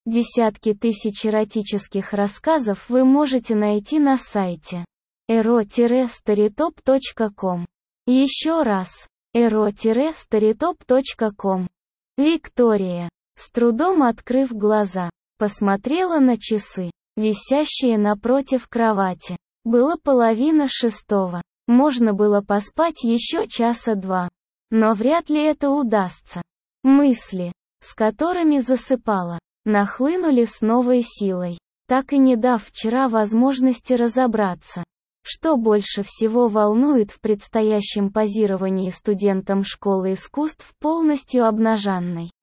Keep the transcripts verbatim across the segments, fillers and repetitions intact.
Десятки тысяч эротических рассказов вы можете найти на сайте эро старитоп точка ком. Еще раз. эро старитоп точка ком. Виктория, с трудом открыв глаза, посмотрела на часы, висящие напротив кровати. Было половина шестого. Можно было поспать еще часа два. Но вряд ли это удастся. Мысли, с которыми засыпала, нахлынули с новой силой, так и не дав вчера возможности разобраться, что больше всего волнует в предстоящем позировании студентам школы искусств полностью обнаженной.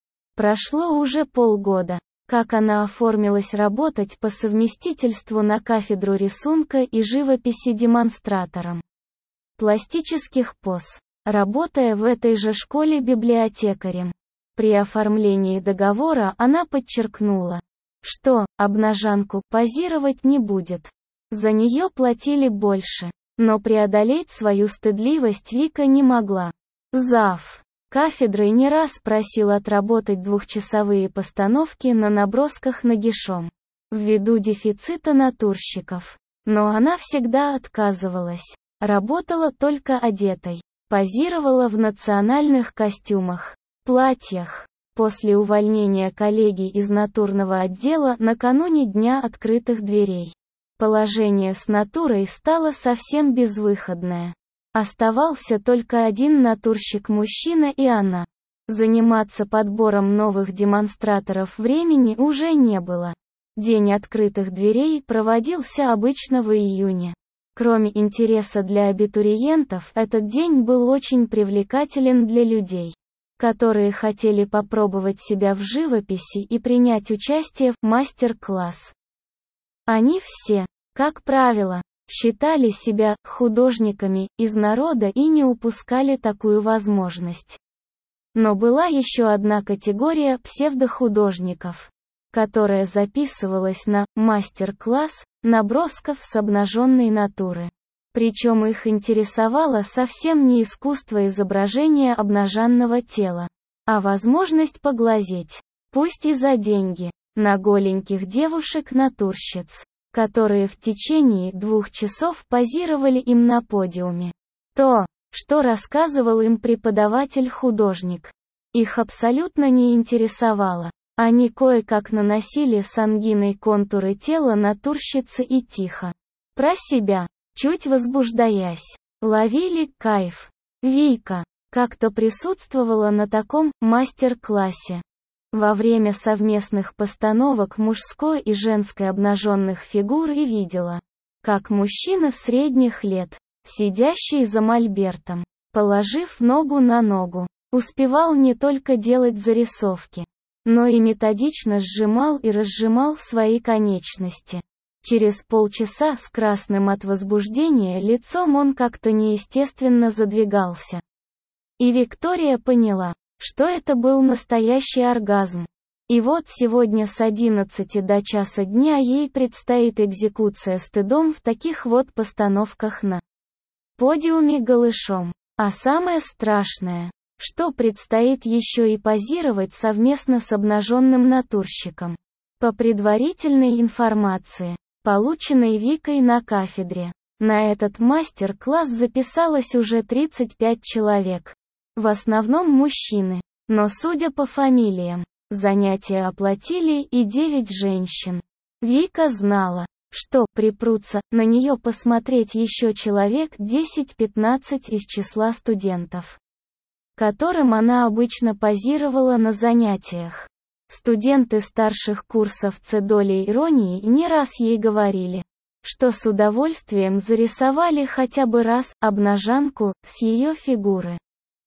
Прошло уже полгода, как она оформилась работать по совместительству на кафедру рисунка и живописи демонстратором пластических поз, работая в этой же школе библиотекарем. При оформлении договора она подчеркнула, что обнажанку позировать не будет. За нее платили больше, но преодолеть свою стыдливость Вика не могла. Зав. кафедрой не раз просил отработать двухчасовые постановки на набросках нагишом, ввиду дефицита натурщиков. Но она всегда отказывалась, работала только одетой, позировала в национальных костюмах, платьях. После увольнения коллеги из натурного отдела накануне Дня открытых дверей, положение с натурой стало совсем безвыходное. Оставался только один натурщик-мужчина и она. Заниматься подбором новых демонстраторов времени уже не было. День открытых дверей проводился обычно в июне. Кроме интереса для абитуриентов, этот день был очень привлекателен для людей, которые хотели попробовать себя в живописи и принять участие в мастер-класс. Они все, как правило, считали себя художниками из народа и не упускали такую возможность. Но была еще одна категория псевдохудожников, которая записывалась на мастер-класс набросков с обнаженной натуры. Причем их интересовало совсем не искусство изображения обнаженного тела, а возможность поглазеть, пусть и за деньги, на голеньких девушек-натурщиц, которые в течение двух часов позировали им на подиуме. То, что рассказывал им преподаватель-художник, их абсолютно не интересовало. Они кое-как наносили с ангиной контуры тела натурщицы и тихо, про себя, чуть возбуждаясь, ловили кайф. Вика как-то присутствовала на таком мастер-классе. Во время совместных постановок мужской и женской обнаженных фигур и видела, как мужчина средних лет, сидящий за мольбертом, положив ногу на ногу, успевал не только делать зарисовки, но и методично сжимал и разжимал свои конечности. Через полчаса с красным от возбуждения лицом он как-то неестественно задвигался. И Виктория поняла, что это был настоящий оргазм. И вот сегодня с одиннадцати до часа дня ей предстоит экзекуция стыдом в таких вот постановках на подиуме голышом. А самое страшное, что предстоит еще и позировать совместно с обнаженным натурщиком. По предварительной информации, полученной Викой на кафедре, на этот мастер-класс записалось уже тридцать пять человек. В основном мужчины, но судя по фамилиям, занятия оплатили и девять женщин. Вика знала, что припрутся на нее посмотреть еще человек десять-пятнадцать из числа студентов, которым она обычно позировала на занятиях. Студенты старших курсов с долей иронии не раз ей говорили, что с удовольствием зарисовали хотя бы раз обнажанку с ее фигуры.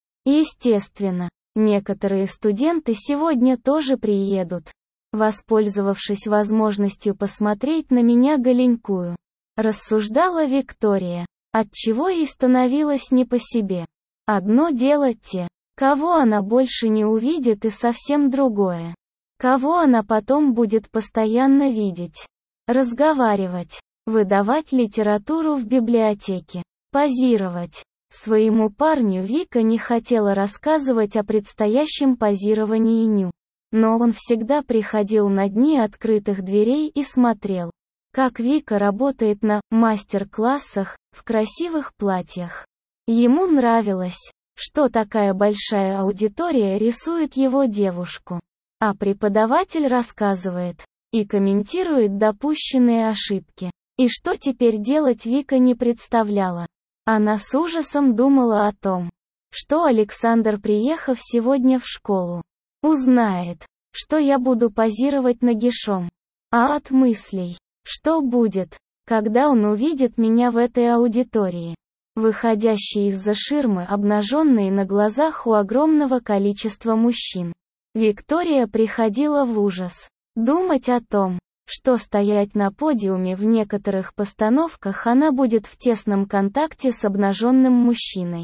Естественно, некоторые студенты сегодня тоже приедут, воспользовавшись возможностью посмотреть на меня голенькую. Рассуждала Виктория, отчего ей становилось не по себе. Одно дело те, кого она больше не увидит, и совсем другое, кого она потом будет постоянно видеть, разговаривать, выдавать литературу в библиотеке, позировать. Своему парню Вика не хотела рассказывать о предстоящем позировании ню. но он всегда приходил на дни открытых дверей и смотрел, как Вика работает на мастер-классах в красивых платьях. Ему нравилось, что такая большая аудитория рисует его девушку, а преподаватель рассказывает и комментирует допущенные ошибки. И что теперь делать, Вика не представляла. Она с ужасом думала о том, что Александр, приехав сегодня в школу, узнает, что я буду позировать нагишом. А от мыслей, что будет, когда он увидит меня в этой аудитории, выходящей из-за ширмы, обнаженной на глазах у огромного количества мужчин, Виктория приходила в ужас. Думать о том, что стоять на подиуме в некоторых постановках она будет в тесном контакте с обнаженным мужчиной,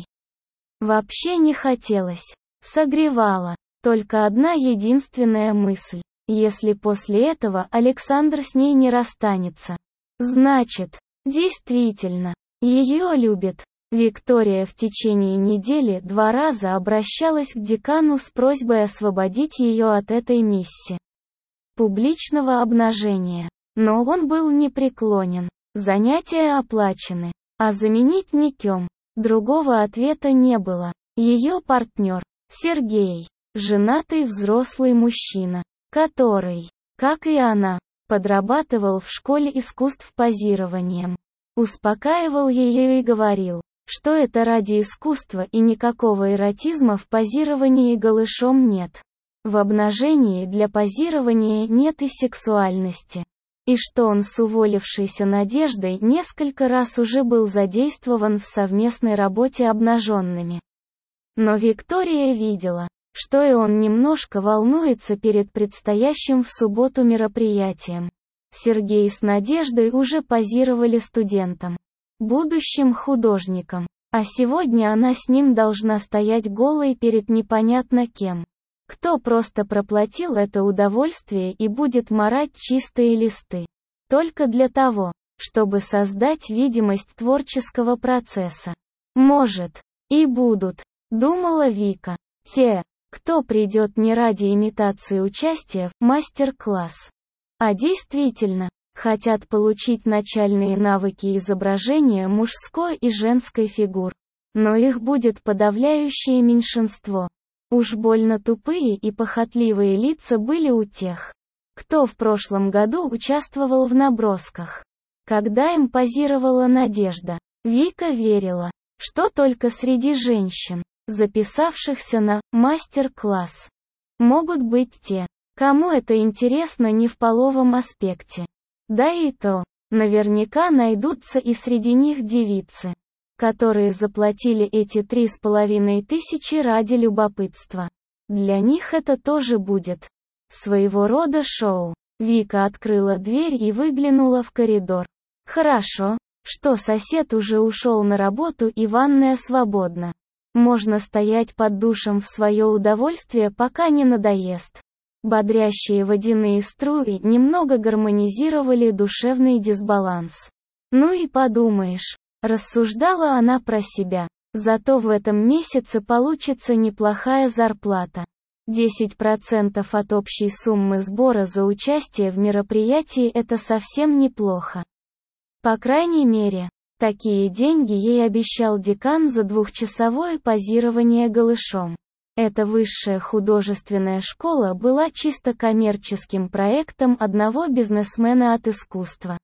вообще не хотелось. Согревала только одна единственная мысль: если после этого Александр с ней не расстанется, значит, действительно, ее любит. Виктория в течение недели два раза обращалась к декану с просьбой освободить ее от этой миссии публичного обнажения. Но он был непреклонен. Занятия оплачены, а заменить никем. Другого ответа не было. Ее партнер, Сергей, женатый взрослый мужчина, который, как и она, подрабатывал в школе искусств позированием, успокаивал ее и говорил, что это ради искусства и никакого эротизма в позировании голышом нет. В обнажении для позирования нет и сексуальности. И что он с уволившейся Надеждой несколько раз уже был задействован в совместной работе обнаженными. Но Виктория видела, что и он немножко волнуется перед предстоящим в субботу мероприятием. Сергей с Надеждой уже позировали студентам, будущим художникам, а сегодня она с ним должна стоять голой перед непонятно кем. Кто просто проплатил это удовольствие и будет марать чистые листы. Только для того, чтобы создать видимость творческого процесса. Может, и будут, думала Вика, те, кто придет не ради имитации участия в мастер-класс, а действительно, хотят получить начальные навыки изображения мужской и женской фигур. Но их будет подавляющее меньшинство. Уж больно тупые и похотливые лица были у тех, кто в прошлом году участвовал в набросках. Когда им позировала Надежда, Вика верила, что только среди женщин, записавшихся на мастер-класс, могут быть те, кому это интересно не в половом аспекте. Да и то, наверняка найдутся и среди них девицы, которые заплатили эти три с половиной тысячи ради любопытства. Для них это тоже будет своего рода шоу. Вика открыла дверь и выглянула в коридор. Хорошо, что сосед уже ушел на работу и ванная свободна. Можно стоять под душем в свое удовольствие, пока не надоест. Бодрящие водяные струи немного гармонизировали душевный дисбаланс. Ну и подумаешь, рассуждала она про себя. Зато в этом месяце получится неплохая зарплата. десять процентов от общей суммы сбора за участие в мероприятии – это совсем неплохо. По крайней мере, такие деньги ей обещал декан за двухчасовое позирование голышом. Эта высшая художественная школа была чисто коммерческим проектом одного бизнесмена от искусства.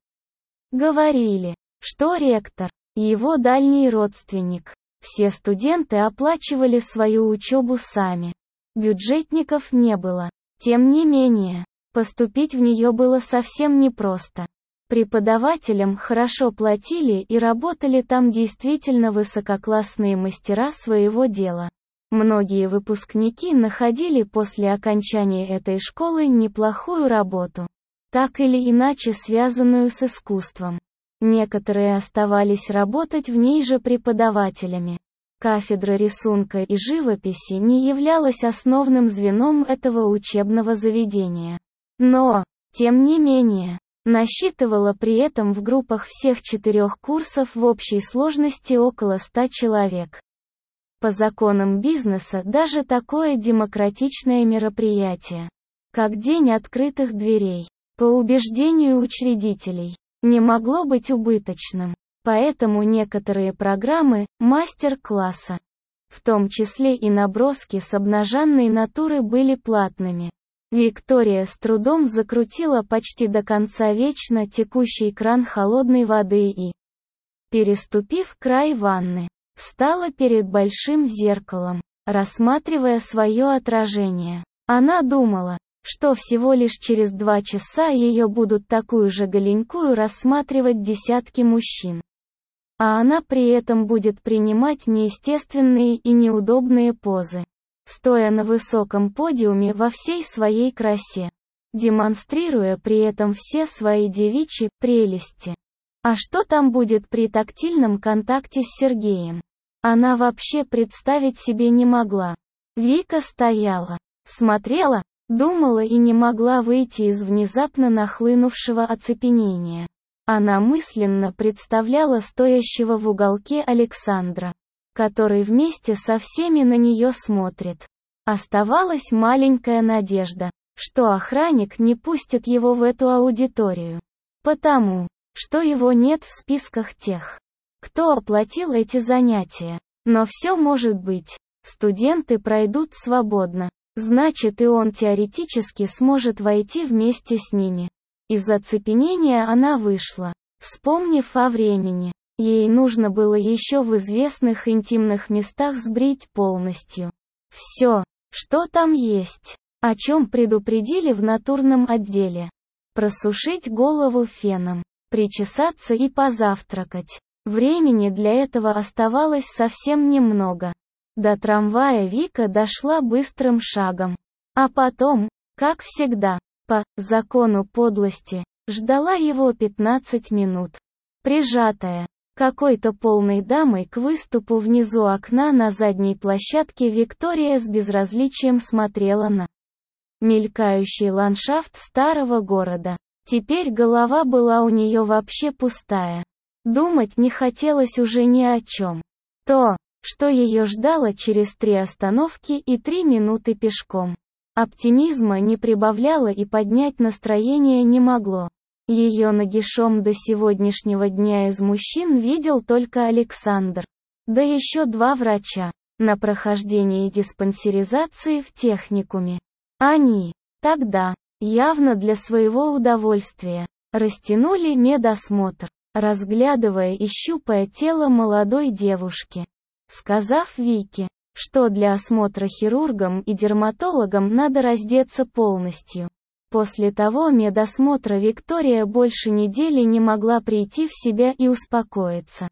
Говорили, что ректор – его дальний родственник. Все студенты оплачивали свою учебу сами. Бюджетников не было. Тем не менее, поступить в нее было совсем непросто. Преподавателям хорошо платили и работали там действительно высококлассные мастера своего дела. Многие выпускники находили после окончания этой школы неплохую работу, так или иначе связанную с искусством. Некоторые оставались работать в ней же преподавателями. Кафедра рисунка и живописи не являлась основным звеном этого учебного заведения. Но, тем не менее, насчитывала при этом в группах всех четырех курсов в общей сложности около ста человек. По законам бизнеса даже такое демократичное мероприятие как день открытых дверей. По убеждению учредителей, не могло быть убыточным. Поэтому некоторые программы, мастер-класса, в том числе и наброски с обнаженной натуры, были платными. Виктория с трудом закрутила почти до конца вечно текущий кран холодной воды и, переступив край ванны, встала перед большим зеркалом, рассматривая свое отражение. Она думала, что всего лишь через два часа ее будут такую же голенькую рассматривать десятки мужчин. А она при этом будет принимать неестественные и неудобные позы, стоя на высоком подиуме во всей своей красе, демонстрируя при этом все свои девичьи прелести. А что там будет при тактильном контакте с Сергеем? Она вообще представить себе не могла. Вика стояла, смотрела, думала и не могла выйти из внезапно нахлынувшего оцепенения. Она мысленно представляла стоящего в уголке Александра, который вместе со всеми на нее смотрит. Оставалась маленькая надежда, что охранник не пустит его в эту аудиторию. Потому, что его нет в списках тех, кто оплатил эти занятия. Но все может быть. Студенты пройдут свободно. Значит, и он теоретически сможет войти вместе с ними. Из оцепенения она вышла, вспомнив о времени. Ей нужно было еще в известных интимных местах сбрить полностью все, что там есть, о чем предупредили в натурном отделе. Просушить голову феном, причесаться и позавтракать. Времени для этого оставалось совсем немного. До трамвая Вика дошла быстрым шагом. А потом, как всегда, по закону подлости, ждала его пятнадцать минут. Прижатая какой-то полной дамой к выступу внизу окна на задней площадке, Виктория с безразличием смотрела на мелькающий ландшафт старого города. Теперь голова была у нее вообще пустая. Думать не хотелось уже ни о чем. То, что ее ждало через три остановки и три минуты пешком, оптимизма не прибавляло и поднять настроение не могло. Ее нагишом до сегодняшнего дня из мужчин видел только Александр. Да еще два врача, на прохождении диспансеризации в техникуме. Они, тогда, явно для своего удовольствия, растянули медосмотр, разглядывая и щупая тело молодой девушки, сказав Вике, что для осмотра хирургам и дерматологам надо раздеться полностью. После того медосмотра Виктория больше недели не могла прийти в себя и успокоиться.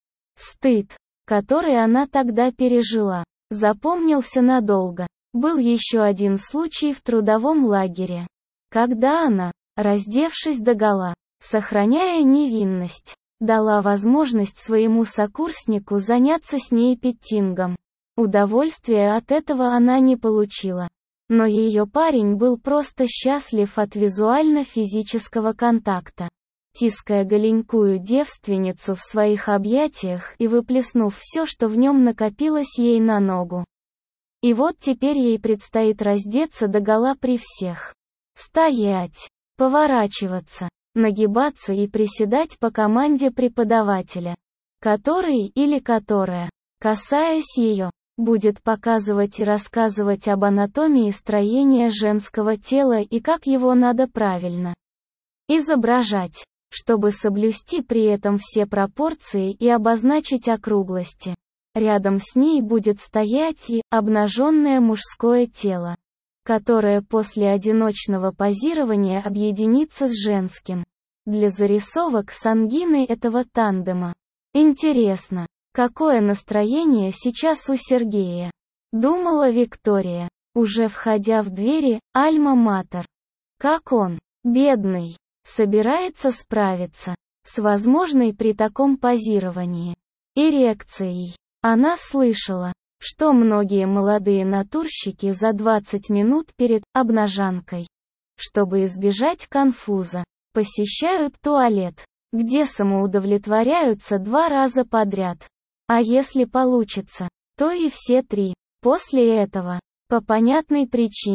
Стыд, который она тогда пережила, запомнился надолго. Был еще один случай в трудовом лагере, когда она, раздевшись догола, сохраняя невинность, дала возможность своему сокурснику заняться с ней петтингом. Удовольствия от этого она не получила. Но ее парень был просто счастлив от визуально-физического контакта. Тиская голенькую девственницу в своих объятиях и выплеснув все, что в нем накопилось ей на ногу. И вот теперь ей предстоит раздеться догола при всех. Стоять, поворачиваться, нагибаться и приседать по команде преподавателя, который или которая, касаясь ее, будет показывать и рассказывать об анатомии строения женского тела и как его надо правильно изображать, чтобы соблюсти при этом все пропорции и обозначить округлости. Рядом с ней будет стоять и обнаженное мужское тело, которое после одиночного позирования объединится с женским, для зарисовок с ангиной этого тандема. Интересно, какое настроение сейчас у Сергея? Думала Виктория, уже входя в двери Альма-Матер. Как он, бедный, собирается справиться с возможной при таком позировании эрекцией. Она слышала, что многие молодые натурщики за двадцать минут перед обнажанкой, чтобы избежать конфуза, посещают туалет, где самоудовлетворяются два раза подряд. А если получится, то и все три. После этого, по понятной причине,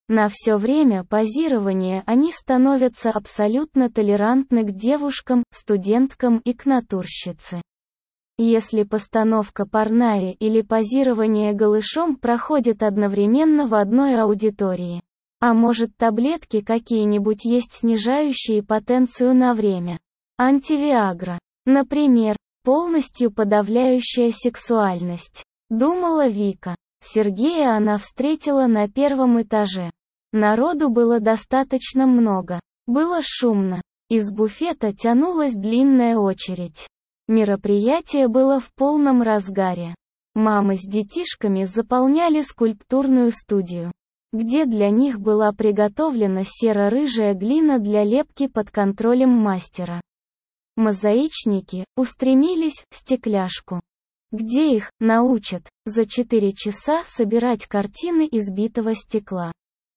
На все время позирования они становятся абсолютно толерантны к девушкам, студенткам и к натурщице. Если постановка парная или позирование голышом проходит одновременно в одной аудитории. А может, таблетки какие-нибудь есть, снижающие потенцию на время? Антивиагра, например, полностью подавляющая сексуальность. Думала Вика. Сергея она встретила на первом этаже. Народу было достаточно много. Было шумно. Из буфета тянулась длинная очередь. Мероприятие было в полном разгаре. Мамы с детишками заполняли скульптурную студию, где для них была приготовлена серо-рыжая глина для лепки под контролем мастера. Мозаичники устремились в стекляшку, где их научат за четыре часа собирать картины из битого стекла.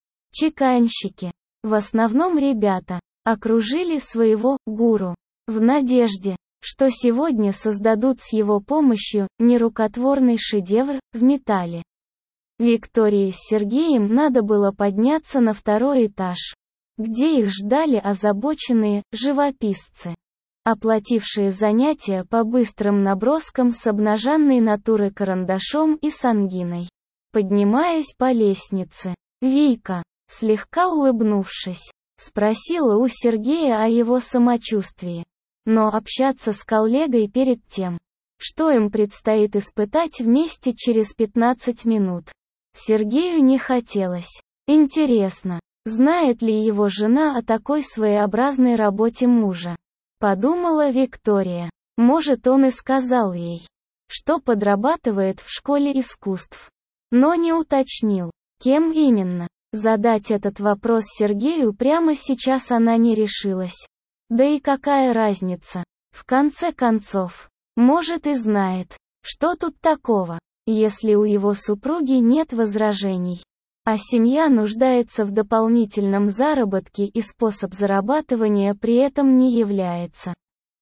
Чеканщики, в основном ребята, окружили своего гуру, в надежде, что сегодня создадут с его помощью нерукотворный шедевр в металле. Виктории с Сергеем надо было подняться на второй этаж, где их ждали озабоченные живописцы, оплатившие занятия по быстрым наброскам с обнаженной натуры карандашом и сангиной. Поднимаясь по лестнице, Вика, слегка улыбнувшись, спросила у Сергея о его самочувствии. Но общаться с коллегой перед тем, что им предстоит испытать вместе через пятнадцать минут, Сергею не хотелось. Интересно, знает ли его жена о такой своеобразной работе мужа? Подумала Виктория. Может, он и сказал ей, что подрабатывает в школе искусств. Но не уточнил, кем именно. Задать этот вопрос Сергею прямо сейчас она не решилась. Да и какая разница? В конце концов, может и знает, что тут такого, если у его супруги нет возражений. А семья нуждается в дополнительном заработке, и способ зарабатывания при этом не является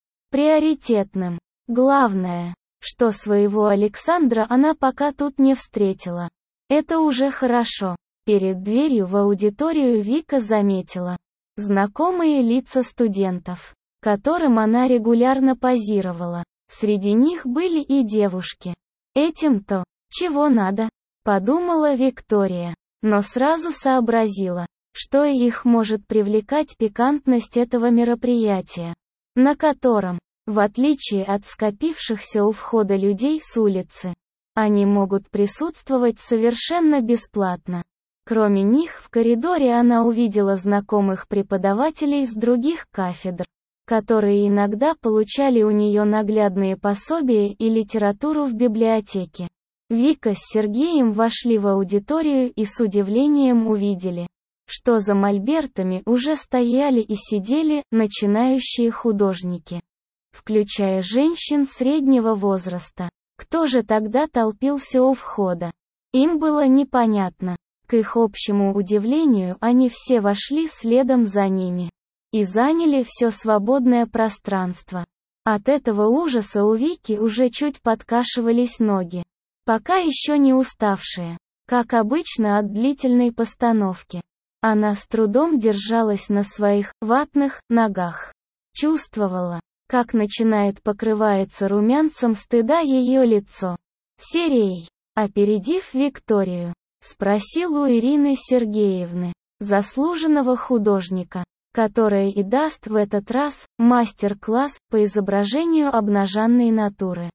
приоритетным. Главное, что своего Александра она пока тут не встретила. Это уже хорошо. Перед дверью в аудиторию Вика заметила знакомые лица студентов, которым она регулярно позировала. Среди них были и девушки. Этим-то, чего надо, подумала Виктория, но сразу сообразила, что их может привлекать пикантность этого мероприятия, на котором, в отличие от скопившихся у входа людей с улицы, они могут присутствовать совершенно бесплатно. Кроме них в коридоре она увидела знакомых преподавателей с других кафедр, которые иногда получали у нее наглядные пособия и литературу в библиотеке. Вика с Сергеем вошли в аудиторию и с удивлением увидели, что за мольбертами уже стояли и сидели начинающие художники, включая женщин среднего возраста. Кто же тогда толпился у входа? Им было непонятно. К их общему удивлению, они все вошли следом за ними и заняли все свободное пространство. От этого ужаса у Вики уже чуть подкашивались ноги, пока еще не уставшие, как обычно от длительной постановки. Она с трудом держалась на своих ватных ногах. Чувствовала, как начинает покрываться румянцем стыда ее лицо. «Сирей», опередив Викторию, спросил у Ирины Сергеевны, заслуженного художника, которая и даст в этот раз мастер-класс по изображению обнаженной натуры.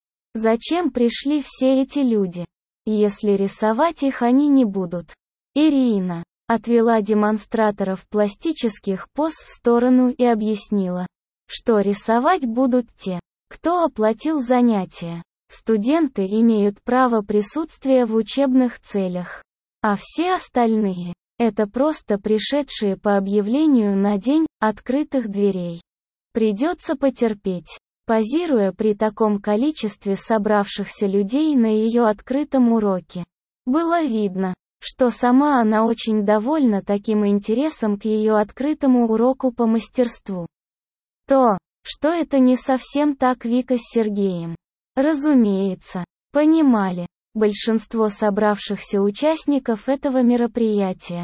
Зачем пришли все эти люди, если рисовать их они не будут? Ирина отвела демонстраторов пластических поз в сторону и объяснила, что рисовать будут те, кто оплатил занятия. Студенты имеют право присутствия в учебных целях, а все остальные – это просто пришедшие по объявлению на день открытых дверей. Придется потерпеть. Позируя при таком количестве собравшихся людей на ее открытом уроке, было видно, что сама она очень довольна таким интересом к ее открытому уроку по мастерству. То, что это не совсем так, Вика с Сергеем, разумеется, понимали. Большинство собравшихся участников этого мероприятия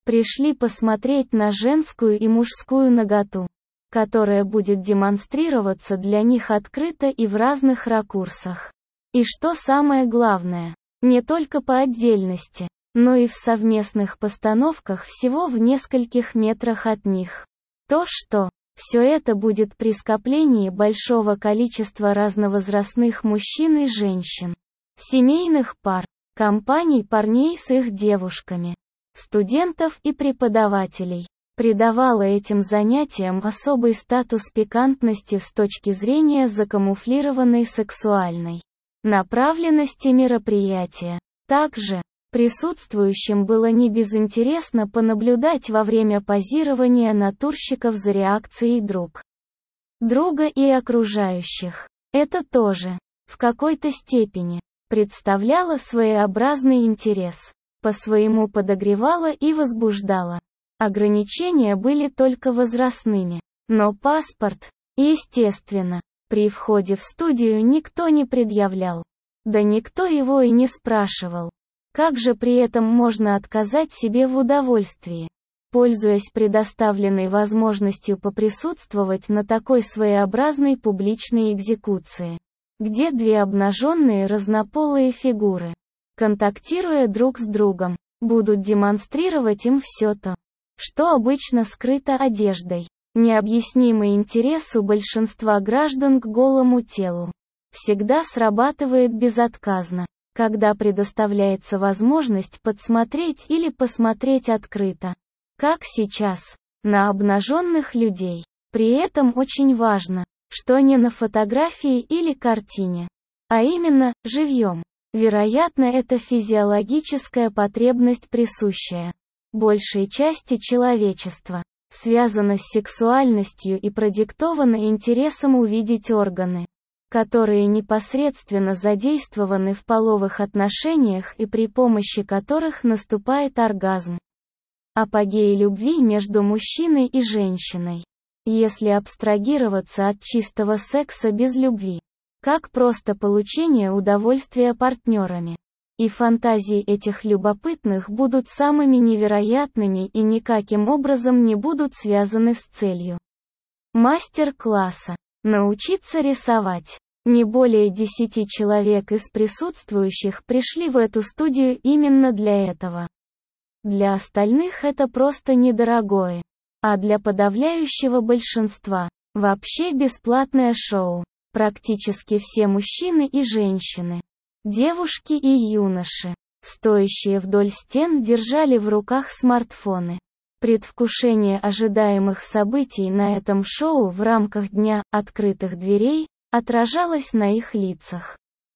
пришли посмотреть на женскую и мужскую наготу, которая будет демонстрироваться для них открыто и в разных ракурсах. И что самое главное, не только по отдельности, но и в совместных постановках всего в нескольких метрах от них. То, что все это будет при скоплении большого количества разновозрастных мужчин и женщин, семейных пар, компаний парней с их девушками, студентов и преподавателей, придавало этим занятиям особый статус пикантности с точки зрения закамуфлированной сексуальной направленности мероприятия. Также, присутствующим было не безинтересно понаблюдать во время позирования натурщиков за реакцией друг друга и окружающих. Это тоже, в какой-то степени, представляло своеобразный интерес, по-своему подогревало и возбуждало. Ограничения были только возрастными, но паспорт, естественно, при входе в студию никто не предъявлял. Да никто его и не спрашивал. Как же при этом можно отказать себе в удовольствии, пользуясь предоставленной возможностью поприсутствовать на такой своеобразной публичной экзекуции, где две обнаженные разнополые фигуры, контактируя друг с другом, будут демонстрировать им все то, что обычно скрыто одеждой. Необъяснимый интерес у большинства граждан к голому телу всегда срабатывает безотказно, когда предоставляется возможность подсмотреть или посмотреть открыто, как сейчас, на обнаженных людей. При этом очень важно, что не на фотографии или картине, а именно, живьем. Вероятно, это физиологическая потребность, присущая большей части человечества, связана с сексуальностью и продиктована интересом увидеть органы, которые непосредственно задействованы в половых отношениях и при помощи которых наступает оргазм. Апогей любви между мужчиной и женщиной. Если абстрагироваться от чистого секса без любви, как просто получение удовольствия партнерами, и фантазии этих любопытных будут самыми невероятными и никаким образом не будут связаны с целью мастер-класса. Научиться рисовать. Не более десяти человек из присутствующих пришли в эту студию именно для этого. Для остальных это просто недорогое, а для подавляющего большинства – вообще бесплатное шоу. Практически все мужчины и женщины, девушки и юноши, стоящие вдоль стен, держали в руках смартфоны. Предвкушение ожидаемых событий на этом шоу в рамках Дня открытых дверей отражалось на их лицах.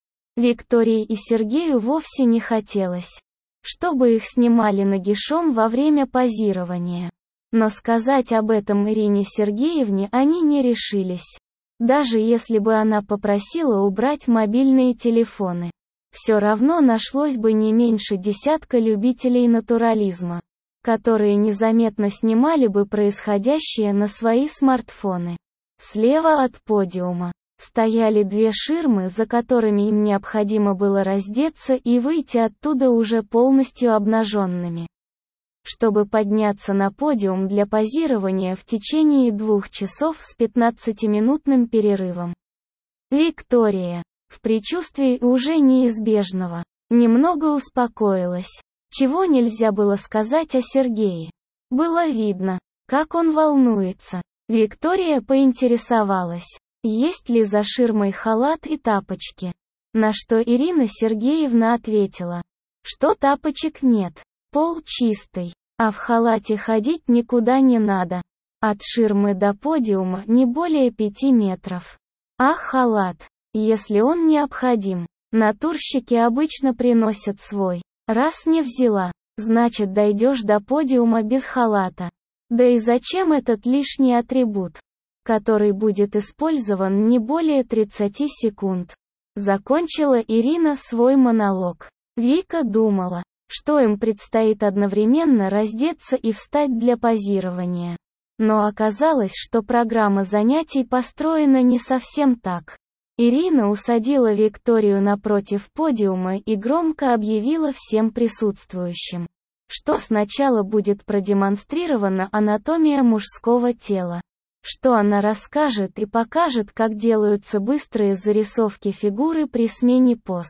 Виктории и Сергею вовсе не хотелось, чтобы их снимали нагишом во время позирования. Но сказать об этом Ирине Сергеевне они не решились. Даже если бы она попросила убрать мобильные телефоны, все равно нашлось бы не меньше десятка любителей натурализма, которые незаметно снимали бы происходящее на свои смартфоны. Слева от подиума стояли две ширмы, за которыми им необходимо было раздеться и выйти оттуда уже полностью обнаженными, чтобы подняться на подиум для позирования в течение двух часов с пятнадцатиминутным перерывом. Виктория, в предчувствии уже неизбежного, немного успокоилась, чего нельзя было сказать о Сергее. Было видно, как он волнуется. Виктория поинтересовалась, есть ли за ширмой халат и тапочки, на что Ирина Сергеевна ответила, что тапочек нет. Пол чистый, а в халате ходить никуда не надо. От ширмы до подиума не более пяти метров. А халат, если он необходим, натурщики обычно приносят свой. Раз не взяла, значит дойдешь до подиума без халата. Да и зачем этот лишний атрибут, который будет использован не более тридцати секунд? Закончила Ирина свой монолог. Вика думала, что им предстоит одновременно раздеться и встать для позирования. Но оказалось, что программа занятий построена не совсем так. Ирина усадила Викторию напротив подиума и громко объявила всем присутствующим, что сначала будет продемонстрирована анатомия мужского тела, что она расскажет и покажет, как делаются быстрые зарисовки фигуры при смене поз.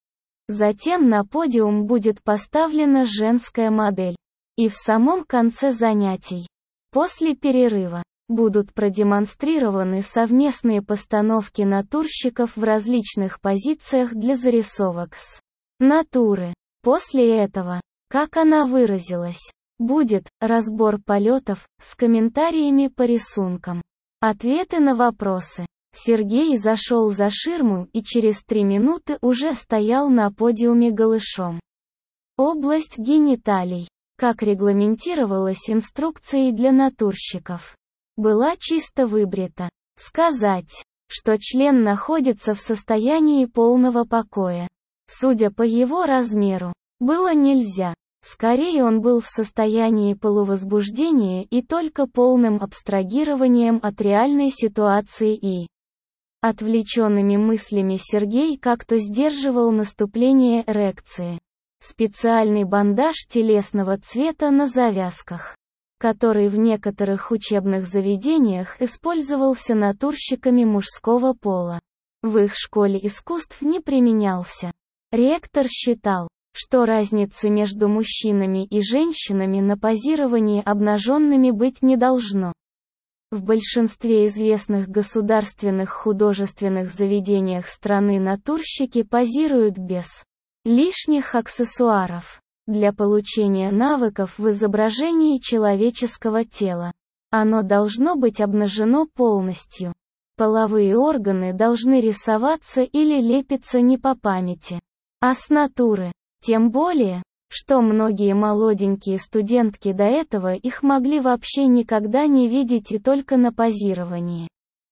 Затем на подиум будет поставлена женская модель. И в самом конце занятий, после перерыва, будут продемонстрированы совместные постановки натурщиков в различных позициях для зарисовок с натуры. После этого, как она выразилась, будет разбор полетов с комментариями по рисункам. Ответы на вопросы. Сергей зашел за ширму и через три минуты уже стоял на подиуме голышом. Область гениталий, как регламентировалось инструкцией для натурщиков, была чисто выбрита. Сказать, что член находится в состоянии полного покоя, судя по его размеру, было нельзя. Скорее он был в состоянии полувозбуждения и только полным абстрагированием от реальной ситуации и отвлеченными мыслями Сергей как-то сдерживал наступление эрекции. Специальный бандаж телесного цвета на завязках, который в некоторых учебных заведениях использовался натурщиками мужского пола, в их школе искусств не применялся. Ректор считал, что разницы между мужчинами и женщинами на позировании обнаженными быть не должно. В большинстве известных государственных художественных заведениях страны натурщики позируют без лишних аксессуаров, для получения навыков в изображении человеческого тела. Оно должно быть обнажено полностью. Половые органы должны рисоваться или лепиться не по памяти, а с натуры. Тем более, что многие молоденькие студентки до этого их могли вообще никогда не видеть и только на позировании.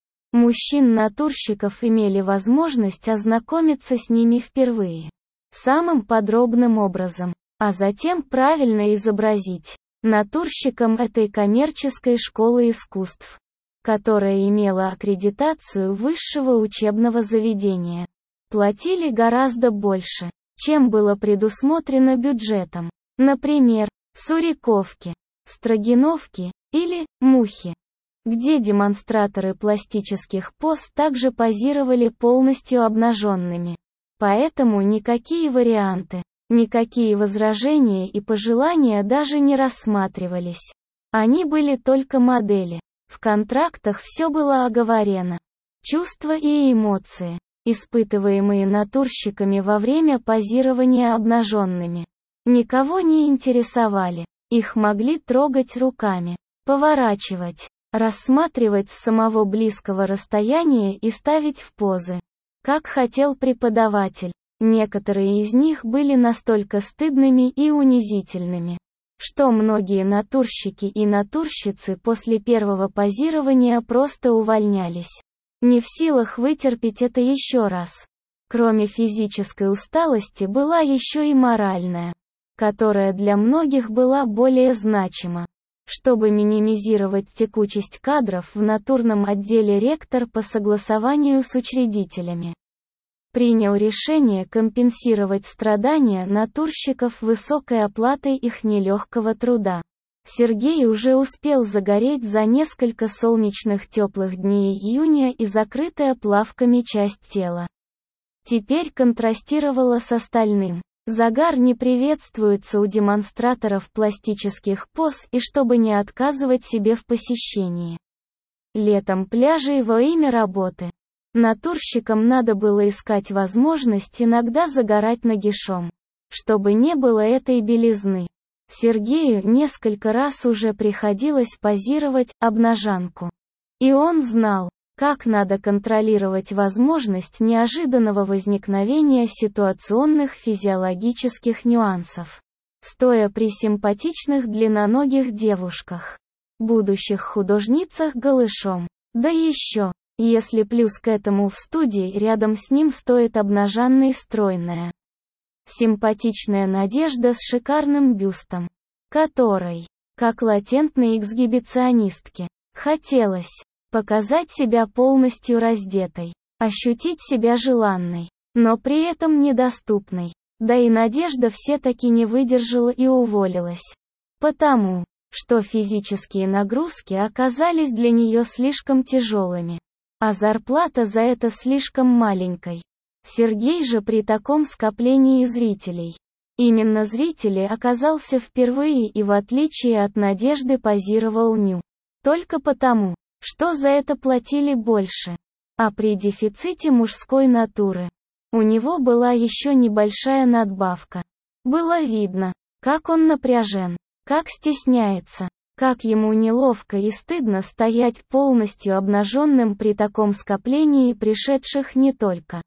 Мужчин-натурщиков имели возможность ознакомиться с ними впервые, самым подробным образом, а затем правильно изобразить. Натурщикам этой коммерческой школы искусств, которая имела аккредитацию высшего учебного заведения, платили гораздо больше, чем было предусмотрено бюджетом. Например, Суриковки, Строгиновки или Мухи, где демонстраторы пластических поз также позировали полностью обнаженными. Поэтому никакие варианты, никакие возражения и пожелания даже не рассматривались. Они были только модели. В контрактах все было оговорено. Чувства и эмоции, испытываемые натурщиками во время позирования обнаженными, никого не интересовали. Их могли трогать руками, поворачивать, рассматривать с самого близкого расстояния и ставить в позы, как хотел преподаватель. Некоторые из них были настолько стыдными и унизительными, что многие натурщики и натурщицы после первого позирования просто увольнялись, не в силах вытерпеть это еще раз. Кроме физической усталости была еще и моральная, которая для многих была более значима. Чтобы минимизировать текучесть кадров в натурном отделе, ректор по согласованию с учредителями принял решение компенсировать страдания натурщиков высокой оплатой их нелегкого труда. Сергей уже успел загореть за несколько солнечных теплых дней июня, и закрытая плавками часть тела теперь контрастировала с остальным. Загар не приветствуется у демонстраторов пластических поз, и чтобы не отказывать себе в посещении летом пляжей во имя работы, натурщикам надо было искать возможность иногда загорать нагишом, чтобы не было этой белизны. Сергею несколько раз уже приходилось позировать обнажанку, и он знал, как надо контролировать возможность неожиданного возникновения ситуационных физиологических нюансов, стоя при симпатичных длинноногих девушках, будущих художницах голышом. Да еще, если плюс к этому в студии рядом с ним стоит обнаженная стройная, симпатичная Надежда с шикарным бюстом, которой, как латентной эксгибиционистке, хотелось показать себя полностью раздетой, ощутить себя желанной, но при этом недоступной. Да и Надежда все-таки не выдержала и уволилась. Потому что физические нагрузки оказались для нее слишком тяжелыми, а зарплата за это слишком маленькой. Сергей же при таком скоплении зрителей. Именно зрителей оказался впервые и в отличие от Надежды позировал Ню. Только потому, что за это платили больше. А при дефиците мужской натуры у него была еще небольшая надбавка. Было видно, как он напряжен, как стесняется, как ему неловко и стыдно стоять полностью обнаженным при таком скоплении пришедших не только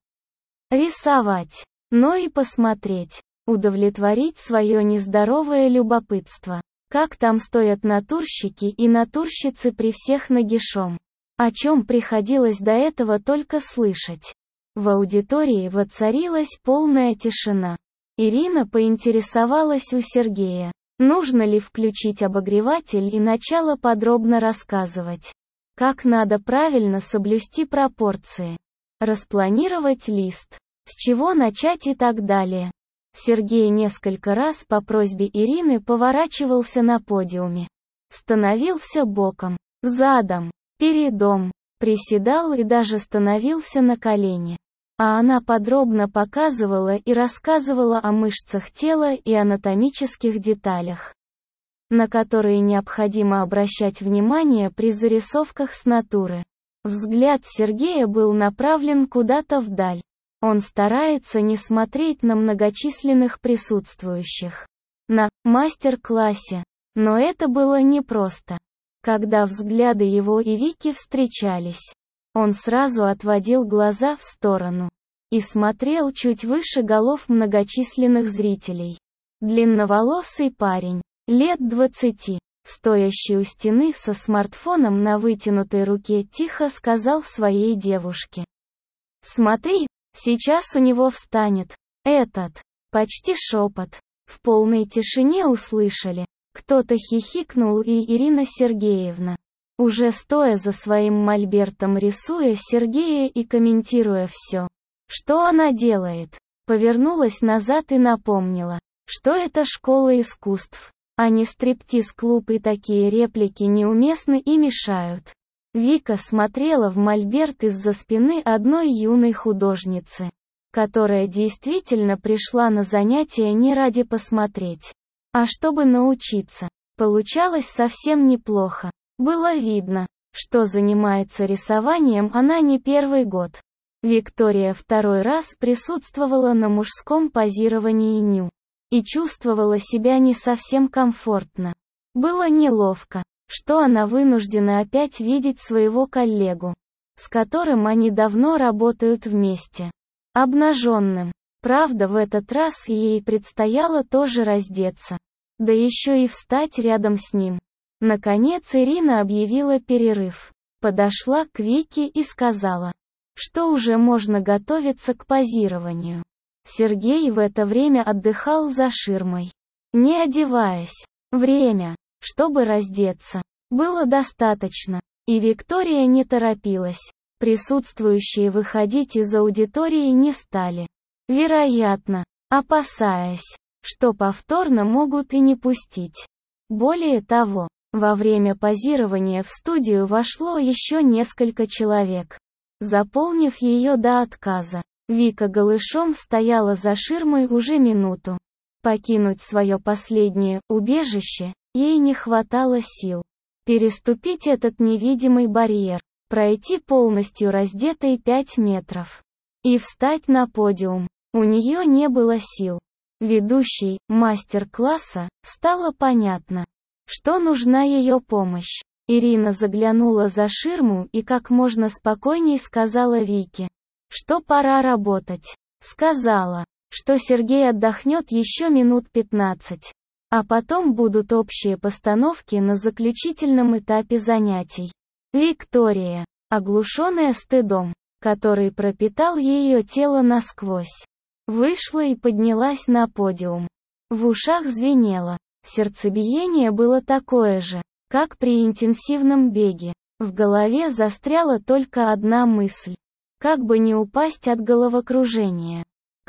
рисовать, но и посмотреть, удовлетворить свое нездоровое любопытство. Как там стоят натурщики и натурщицы при всех нагишом, о чем приходилось до этого только слышать. В аудитории воцарилась полная тишина. Ирина поинтересовалась у Сергея, нужно ли включить обогреватель и начала подробно рассказывать, как надо правильно соблюсти пропорции, распланировать лист, с чего начать и так далее. Сергей несколько раз по просьбе Ирины поворачивался на подиуме, становился боком, задом, передом, приседал и даже становился на колени. А она подробно показывала и рассказывала о мышцах тела и анатомических деталях, на которые необходимо обращать внимание при зарисовках с натуры. Взгляд Сергея был направлен куда-то вдаль. Он старается не смотреть на многочисленных присутствующих на мастер-классе, но это было непросто. Когда взгляды его и Вики встречались, он сразу отводил глаза в сторону и смотрел чуть выше голов многочисленных зрителей. Длинноволосый парень, лет двадцати, стоящий у стены со смартфоном на вытянутой руке, тихо сказал своей девушке: «Смотри, сейчас у него встанет этот». Почти шепот. В полной тишине услышали. Кто-то хихикнул, и Ирина Сергеевна, уже стоя за своим мольбертом, рисуя Сергея и комментируя все, что она делает, повернулась назад и напомнила, что это школа искусств, а не стриптиз-клуб, и такие реплики неуместны и мешают. Вика смотрела в мольберт из-за спины одной юной художницы, которая действительно пришла на занятия не ради посмотреть, а чтобы научиться. Получалось совсем неплохо. Было видно, что занимается рисованием она не первый год. Виктория второй раз присутствовала на мужском позировании Ню и чувствовала себя не совсем комфортно. Было неловко, что она вынуждена опять видеть своего коллегу, с которым они давно работают вместе, обнаженным. Правда, в этот раз ей предстояло тоже раздеться, да еще и встать рядом с ним. Наконец Ирина объявила перерыв, подошла к Вике и сказала, что уже можно готовиться к позированию. Сергей в это время отдыхал за ширмой, не одеваясь. Время, чтобы раздеться, было достаточно, и Виктория не торопилась. Присутствующие выходить из аудитории не стали, вероятно, опасаясь, что повторно могут и не пустить. Более того, во время позирования в студию вошло еще несколько человек, заполнив ее до отказа. Вика голышом стояла за ширмой уже минуту. Покинуть свое последнее убежище ей не хватало сил. Переступить этот невидимый барьер, пройти полностью раздетой пять метров и встать на подиум. У нее не было сил. Ведущей мастер-класса стало понятно, что нужна ее помощь. Ирина заглянула за ширму и как можно спокойней сказала Вике, что пора работать. Сказала, что Сергей отдохнет еще минут пятнадцать, а потом будут общие постановки на заключительном этапе занятий. Виктория, оглушенная стыдом, который пропитал ее тело насквозь, вышла и поднялась на подиум. В ушах звенело, сердцебиение было такое же, как при интенсивном беге. В голове застряла только одна мысль: как бы не упасть от головокружения.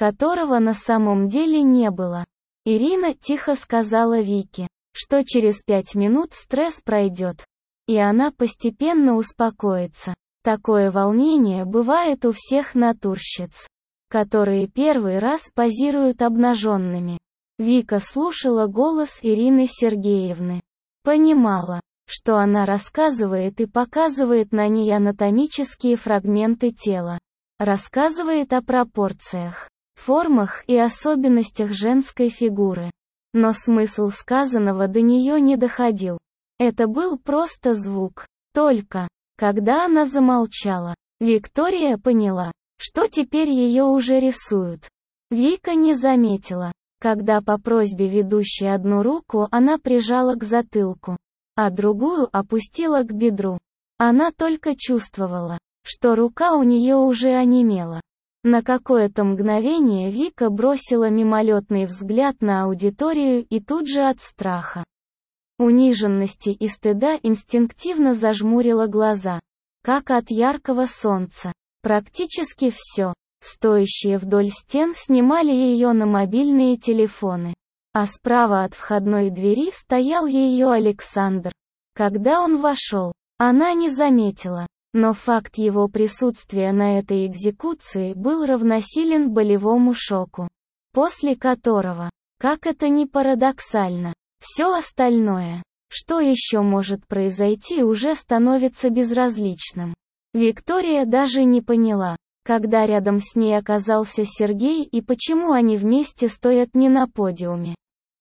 которого на самом деле не было. Ирина тихо сказала Вике, что через пять минут стресс пройдет, и она постепенно успокоится. Такое волнение бывает у всех натурщиц, которые первый раз позируют обнаженными. Вика слушала голос Ирины Сергеевны. Понимала, что она рассказывает и показывает на ней анатомические фрагменты тела. Рассказывает о пропорциях, формах и особенностях женской фигуры. Но смысл сказанного до нее не доходил. Это был просто звук. Только, когда она замолчала, Виктория поняла, что теперь ее уже рисуют. Вика не заметила, когда по просьбе ведущей одну руку она прижала к затылку, а другую опустила к бедру. Она только чувствовала, что рука у нее уже онемела. На какое-то мгновение Вика бросила мимолетный взгляд на аудиторию и тут же от страха, униженности и стыда инстинктивно зажмурила глаза, как от яркого солнца. Практически все, стоящие вдоль стен, снимали ее на мобильные телефоны. А справа от входной двери стоял ее Александр. Когда он вошел, она не заметила, но факт его присутствия на этой экзекуции был равносилен болевому шоку, после которого, как это ни парадоксально, все остальное, что еще может произойти, уже становится безразличным. Виктория даже не поняла, когда рядом с ней оказался Сергей и почему они вместе стоят не на подиуме,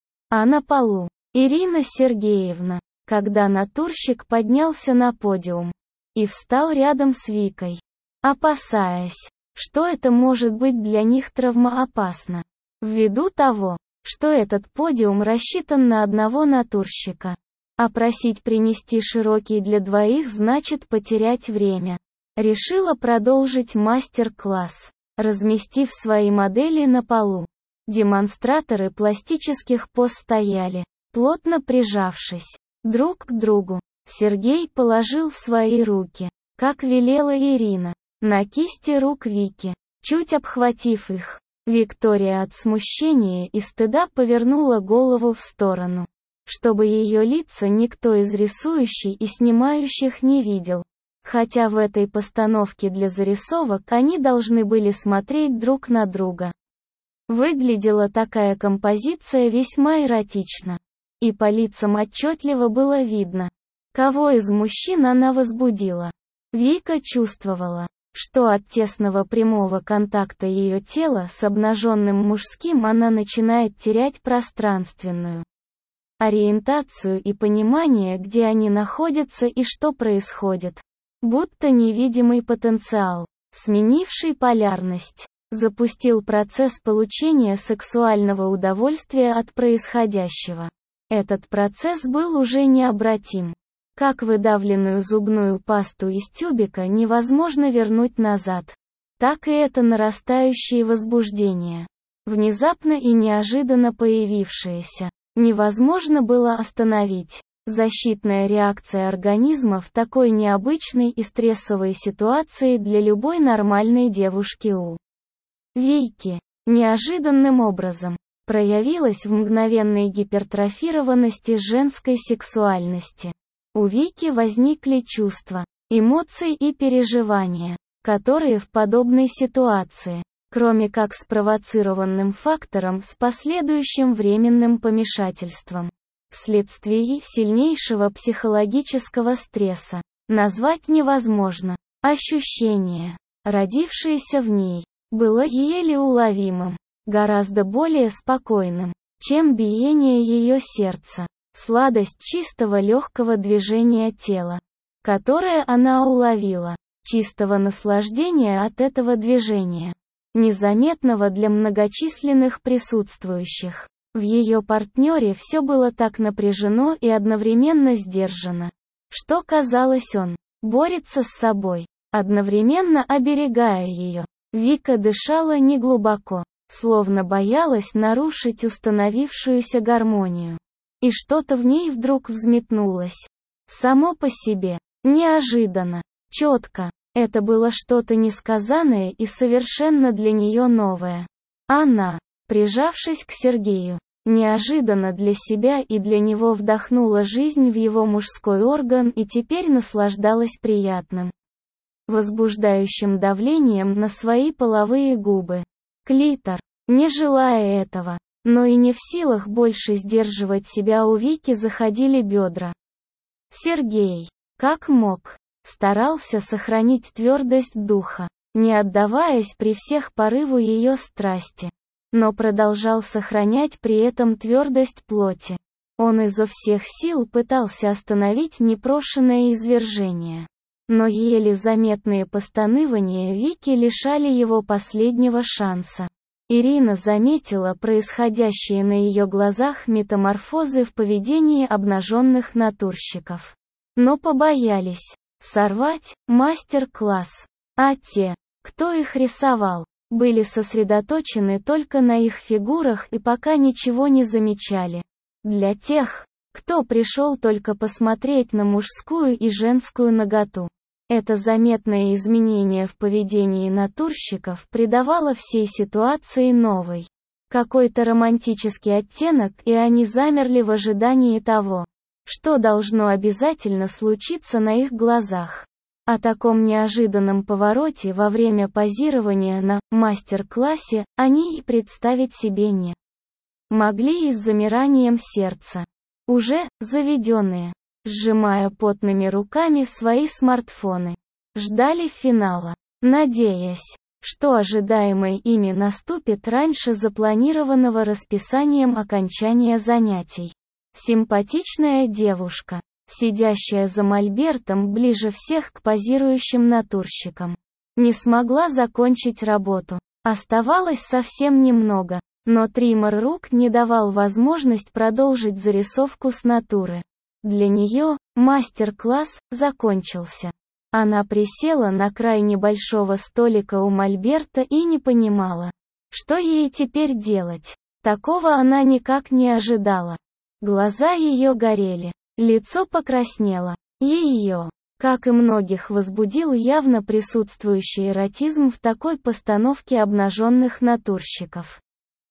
а на полу. Ирина Сергеевна, когда натурщик поднялся на подиум и встал рядом с Викой, опасаясь, что это может быть для них травмоопасно, ввиду того, что этот подиум рассчитан на одного натурщика. А просить принести широкий для двоих значит потерять время. Решила продолжить мастер-класс, разместив свои модели на полу. Демонстраторы пластических поз стояли, плотно прижавшись друг к другу. Сергей положил свои руки, как велела Ирина, на кисти рук Вики, чуть обхватив их. Виктория от смущения и стыда повернула голову в сторону, чтобы ее лица никто из рисующих и снимающих не видел. Хотя в этой постановке для зарисовок они должны были смотреть друг на друга. Выглядела такая композиция весьма эротично. И по лицам отчетливо было видно, кого из мужчин она возбудила. Вика чувствовала, что от тесного прямого контакта ее тела с обнаженным мужским она начинает терять пространственную ориентацию и понимание, где они находятся и что происходит. Будто невидимый потенциал, сменивший полярность, запустил процесс получения сексуального удовольствия от происходящего. Этот процесс был уже необратим. Как выдавленную зубную пасту из тюбика невозможно вернуть назад, так и это нарастающее возбуждение, внезапно и неожиданно появившееся, невозможно было остановить. Защитная реакция организма в такой необычной и стрессовой ситуации для любой нормальной девушки у Вики неожиданным образом проявилась в мгновенной гипертрофированности женской сексуальности. У Вики возникли чувства, эмоции и переживания, которые в подобной ситуации, кроме как спровоцированным фактором с последующим временным помешательством, вследствие сильнейшего психологического стресса, назвать невозможно. Ощущение, родившееся в ней, было еле уловимым, гораздо более спокойным, чем биение ее сердца, сладость чистого легкого движения тела, которое она уловила, чистого наслаждения от этого движения, незаметного для многочисленных присутствующих. В ее партнере все было так напряжено и одновременно сдержано, что казалось, он борется с собой, одновременно оберегая ее. Вика дышала неглубоко, словно боялась нарушить установившуюся гармонию. И что-то в ней вдруг взметнулось. Само по себе, неожиданно, четко. Это было что-то несказанное и совершенно для нее новое. Она, прижавшись к Сергею, неожиданно для себя и для него вдохнула жизнь в его мужской орган и теперь наслаждалась приятным, возбуждающим давлением на свои половые губы. Клитор, не желая этого, но и не в силах больше сдерживать себя, у Вики заходили бедра. Сергей, как мог, старался сохранить твердость духа, не отдаваясь при всех порыву ее страсти, но продолжал сохранять при этом твердость плоти. Он изо всех сил пытался остановить непрошенное извержение, но еле заметные постанывания Вики лишали его последнего шанса. Ирина заметила происходящие на ее глазах метаморфозы в поведении обнаженных натурщиков, но побоялись сорвать мастер-класс, а те, кто их рисовал, были сосредоточены только на их фигурах и пока ничего не замечали. Для тех, кто пришел только посмотреть на мужскую и женскую наготу, это заметное изменение в поведении натурщиков придавало всей ситуации новый, какой-то романтический оттенок, и они замерли в ожидании того, что должно обязательно случиться на их глазах. О таком неожиданном повороте во время позирования на мастер-классе они и представить себе не могли, и с замиранием сердца, уже заведенные, сжимая потными руками свои смартфоны, ждали финала, надеясь, что ожидаемое ими наступит раньше запланированного расписанием окончания занятий. Симпатичная девушка, сидящая за мольбертом ближе всех к позирующим натурщикам, не смогла закончить работу. Оставалось совсем немного, но триммер рук не давал возможность продолжить зарисовку с натуры. Для нее мастер-класс закончился. Она присела на край небольшого столика у мольберта и не понимала, что ей теперь делать. Такого она никак не ожидала. Глаза ее горели, лицо покраснело. Ее, как и многих, возбудил явно присутствующий эротизм в такой постановке обнаженных натурщиков,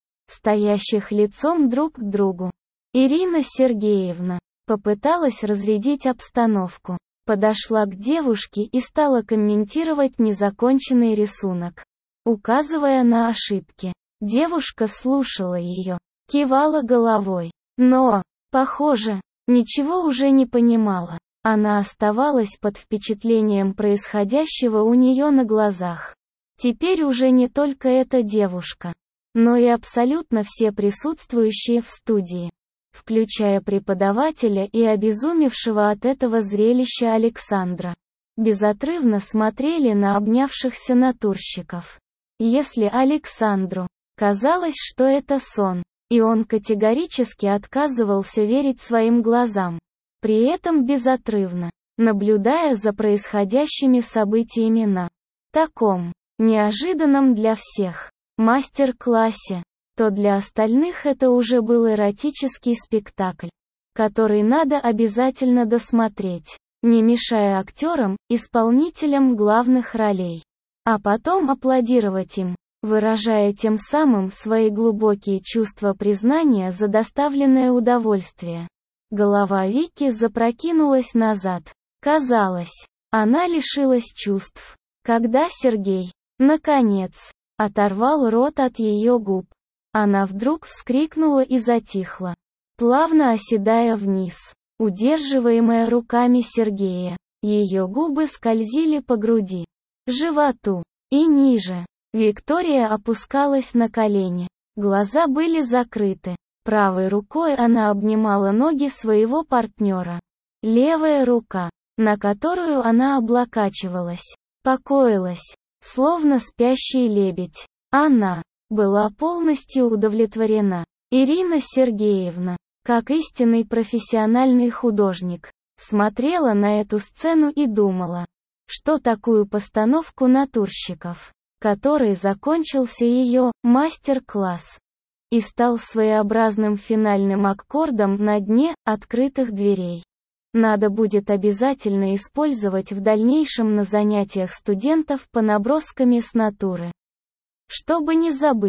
стоящих лицом друг к другу. Ирина Сергеевна попыталась разрядить обстановку, подошла к девушке и стала комментировать незаконченный рисунок, указывая на ошибки. Девушка слушала ее, кивала головой, но, похоже, ничего уже не понимала. Она оставалась под впечатлением происходящего у нее на глазах. Теперь уже не только эта девушка, но и абсолютно все присутствующие в студии, включая преподавателя и обезумевшего от этого зрелища Александра, безотрывно смотрели на обнявшихся натурщиков. Если Александру казалось, что это сон, и он категорически отказывался верить своим глазам, при этом безотрывно наблюдая за происходящими событиями на таком неожиданном для всех мастер-классе, то для остальных это уже был эротический спектакль, который надо обязательно досмотреть, не мешая актерам, исполнителям главных ролей, а потом аплодировать им, выражая тем самым свои глубокие чувства признания за доставленное удовольствие. Голова Вики запрокинулась назад. Казалось, она лишилась чувств, когда Сергей, наконец, оторвал рот от ее губ. Она вдруг вскрикнула и затихла, плавно оседая вниз, удерживаемая руками Сергея. Ее губы скользили по груди, животу и ниже. Виктория опускалась на колени, глаза были закрыты. Правой рукой она обнимала ноги своего партнера. Левая рука, на которую она облокачивалась, покоилась, словно спящий лебедь. Она была полностью удовлетворена. Ирина Сергеевна, как истинный профессиональный художник, смотрела на эту сцену и думала, что такую постановку натурщиков, которой закончился ее мастер-класс, и стал своеобразным финальным аккордом на дне открытых дверей, надо будет обязательно использовать в дальнейшем на занятиях студентов по набросками с натуры. Чтобы не забыть.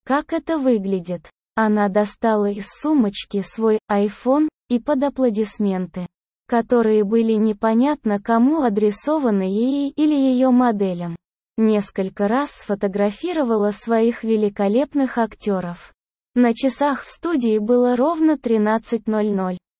Как это выглядит? Она достала из сумочки свой айфон, и под аплодисменты, которые были непонятно кому адресованы ей или ее моделям, несколько раз сфотографировала своих великолепных актеров. На часах в студии было ровно тринадцать ноль ноль.